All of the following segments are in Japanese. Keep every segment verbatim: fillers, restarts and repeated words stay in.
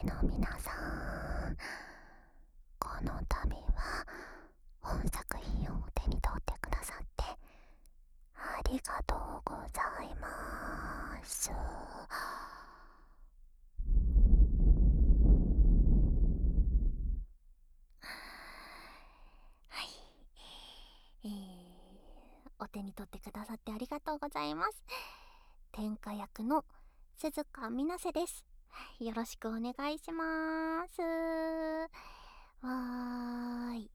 の皆さん、この度は本作品を手に取ってくださってありがとうございます。はい、えー、お手に取ってくださってありがとうございます。天下役の鈴鹿みなせです。よろしくお願いします。わーい。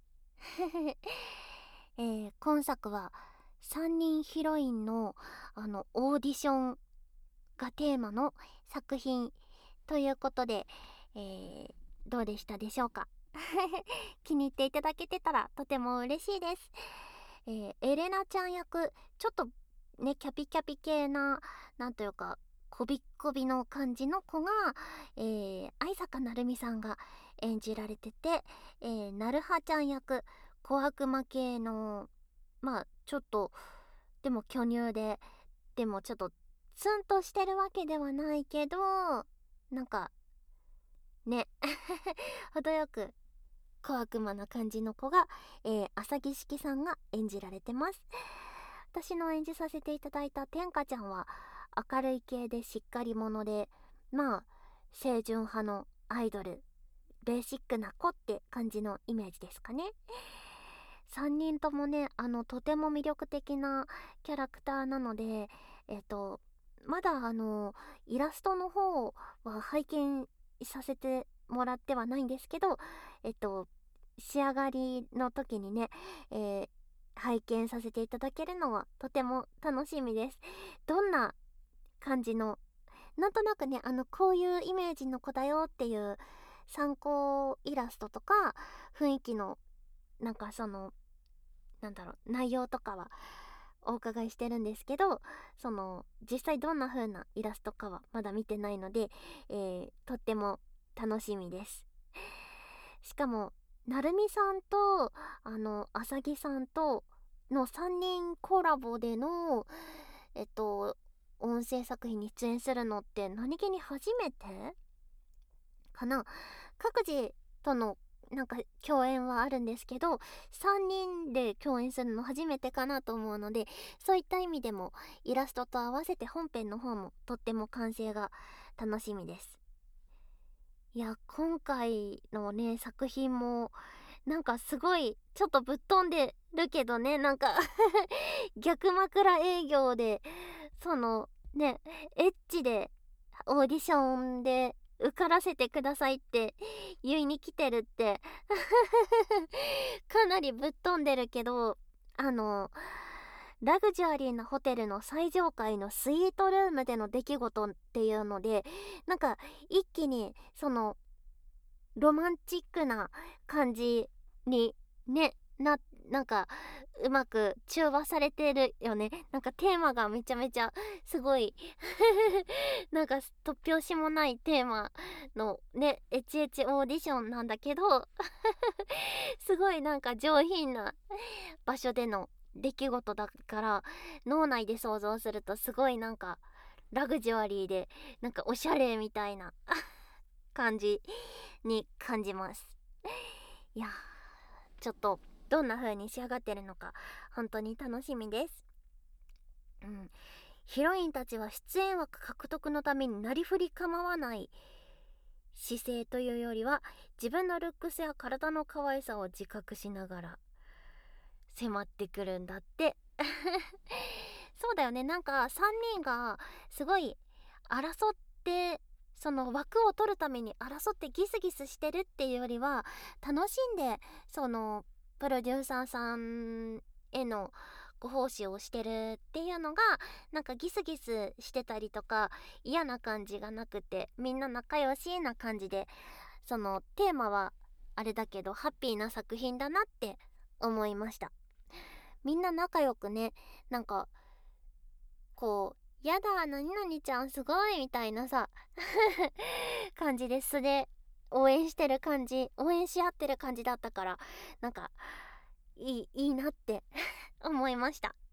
えー、今作はさんにんヒロインのあのオーディションがテーマの作品ということで、えー、どうでしたでしょうか？気に入っていただけてたらとても嬉しいです。えー、エレナちゃん役、ちょっとねキャピキャピ系な、なんというかこびっこびの感じの子が、えー、相坂成美さんが演じられてて、えー、なるはちゃん役、小悪魔系の、まあちょっとでも巨乳で、でもちょっとツンとしてるわけではないけど、なんかね程よく小悪魔な感じの子が、えー、浅木式さんが演じられてます。私の演じさせていただいた天下ちゃんは明るい系でしっかり者で、まあ清純派のアイドル、ベーシックな子って感じのイメージですかね。さんにんともね、あのとても魅力的なキャラクターなので、えっとまだあのイラストの方は拝見させてもらってはないんですけど、えっと仕上がりの時にね、えー拝見させていただけるのはとても楽しみです。どんな感じの、なんとなくね、あのこういうイメージの子だよっていう参考イラストとか雰囲気の、なんかそのなんだろう、内容とかはお伺いしてるんですけど、その実際どんな風なイラストかはまだ見てないので、えー、とっても楽しみです。しかもなるみさんとあのあさぎさんとのさんにんコラボでのえっと音声作品に出演するのって何気に初めてかな。各自とのなんか共演はあるんですけど、さんにんで共演するの初めてかなと思うので、そういった意味でもイラストと合わせて本編の方もとっても完成が楽しみです。いや、今回のね作品もなんかすごいちょっとぶっ飛んでるけどね、なんか逆枕営業で、そのねエッチでオーディションで受からせてくださいって言いに来てるってかなりぶっ飛んでるけど、あのラグジュアリーなホテルの最上階のスイートルームでの出来事っていうので、なんか一気にそのロマンチックな感じにねな、なんかうまく中和されてるよね。なんかテーマがめちゃめちゃすごいなんか突拍子もないテーマのねエチエチオーディションなんだけどすごいなんか上品な場所での出来事だから、脳内で想像するとすごいなんかラグジュアリーでなんかおしゃれみたいな感じに感じます。いやー、ちょっとどんな風に仕上がってるのか本当に楽しみです。うん、ヒロインたちは出演枠獲得のためになりふり構わない姿勢というよりは、自分のルックスや体の可愛さを自覚しながら迫ってくるんだってそうだよね、なんかさんにんがすごい争って、その枠を取るために争ってギスギスしてるっていうよりは、楽しんでそのプロデューサーさんへのご奉仕をしてるっていうのが、なんかギスギスしてたりとか嫌な感じがなくて、みんな仲良しな感じで、そのテーマはあれだけどハッピーな作品だなって思いました。みんな仲良くね、なんかこうやだ何々ちゃんすごいみたいなさ感じで素で応援してる感じ、応援し合ってる感じだったから、なんかいいいいなって思いました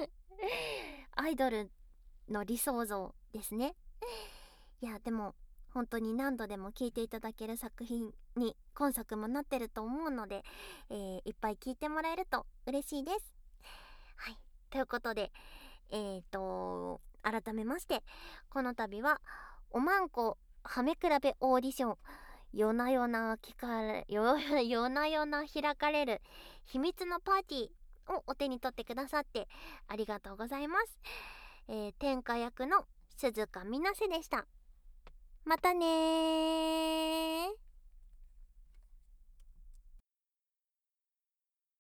アイドルの理想像ですね。いやでも本当に何度でも聴いていただける作品に今作もなってると思うので、えー、いっぱい聴いてもらえると嬉しいです。はい、ということで、えーと改めまして、この度はおまんこはめ比べオーディション、夜な夜な聞かれ夜夜な夜な開かれる秘密のパーティーをお手に取ってくださってありがとうございます。えー、天下役の鈴鹿みなせでした。またねー。